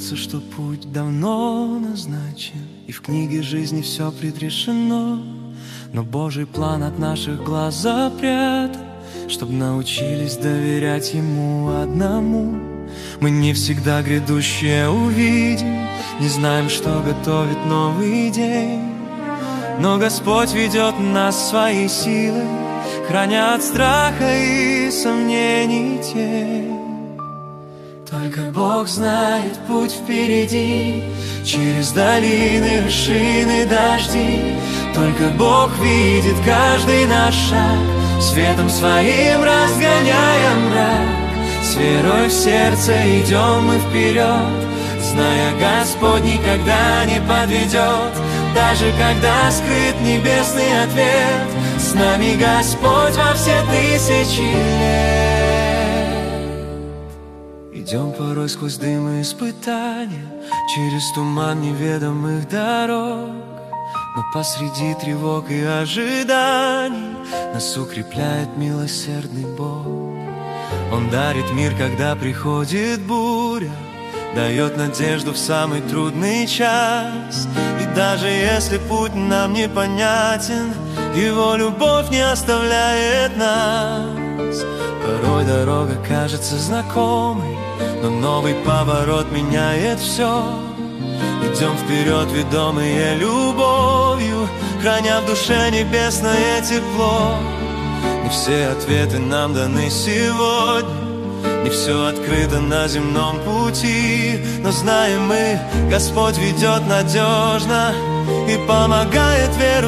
кажется, что путь давно назначен, и в книге жизни все предрешено. Но Божий план от наших глаз запрятан, чтоб научились доверять Ему одному. Мы не всегда грядущее увидим, не знаем, что готовит новый день. Но Господь ведет нас своей силой, храня от страха и сомнений тень. Только Бог знает путь впереди, через долины, вершины, дожди. Только Бог видит каждый наш шаг, светом своим разгоняя мрак. С верой в сердце идем мы вперед, зная, Господь никогда не подведет. Даже когда скрыт небесный ответ, с нами Господь во все тысячи лет. Идем порой сквозь дым и испытания, через туман неведомых дорог. Но посреди тревог и ожиданий нас укрепляет милосердный Бог. Он дарит мир, когда приходит буря, дает надежду в самый трудный час. И даже если путь нам непонятен, Его любовь не оставляет нас. Порой дорога кажется знакомой, но новый поворот меняет все. Идем вперед, ведомые любовью, храня в душе небесное тепло. Не все ответы нам даны сегодня, не все открыто на земном пути. Но знаем мы, Господь ведет надежно и помогает веру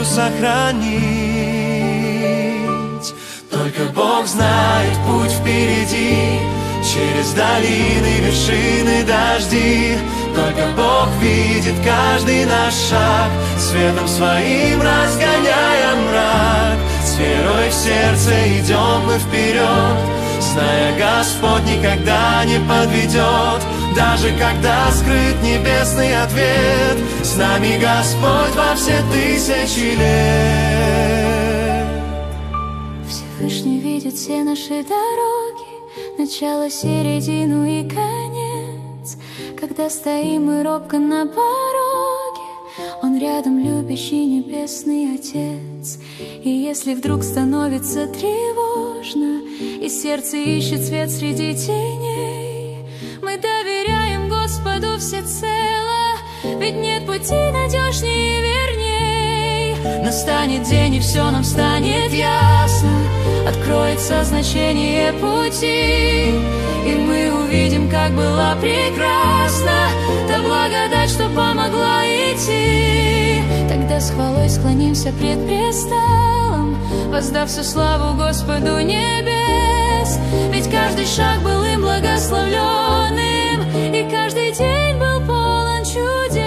сохранить. Только Бог знает путь впереди, через долины, вершины, дожди. Только Бог видит каждый наш шаг, светом своим разгоняя мрак. С верой в сердце идем мы вперед, зная, Господь никогда не подведет. Даже когда скрыт небесный ответ, с нами Господь во все тысячи лет. Всевышний видит все наши дороги, начало, середину и конец. Когда стоим мы робко на пороге, Он рядом, любящий небесный Отец. И если вдруг становится тревожно, и сердце ищет свет среди теней, мы доверяем Господу всецело, ведь нет пути надежнее и верней. Настанет день, и все нам станет ясно, откроется значение пути, и мы увидим, как была прекрасна та благодать, что помогла идти. Тогда с хвалой склонимся пред престолом, воздав всю славу Господу небес. Ведь каждый шаг был им благословленным, и каждый день был полон чудес.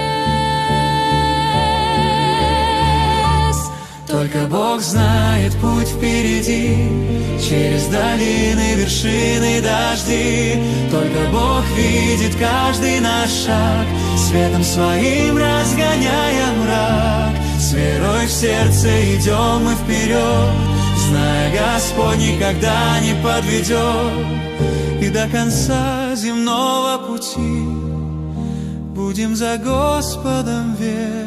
Только Бог знает путь впереди, через долины, вершины, дожди. Только Бог видит каждый наш шаг, светом своим разгоняя мрак. С верой в сердце идем мы вперед, зная, Господь никогда не подведет. И до конца земного пути будем за Господом верны.